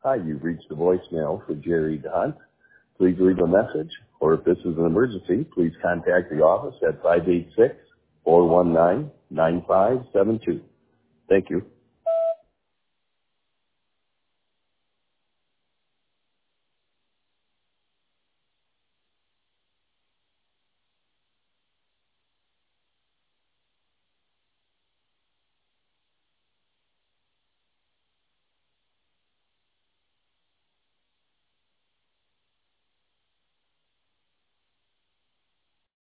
Hi, you've reached the voicemail for Jerry Hunt. Please leave a message, or if this is an emergency, please contact the office at 586-419-9572. Thank you.